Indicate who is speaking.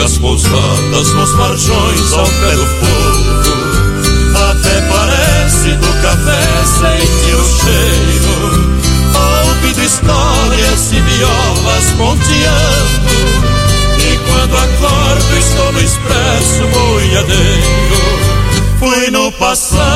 Speaker 1: nas pousadas, nos marjões ao pé do fogo. Até parece do café sente o cheiro, ouvindo histórias e violas ponteando. E quando acordo estou no expresso boiadeiro. Fui no passado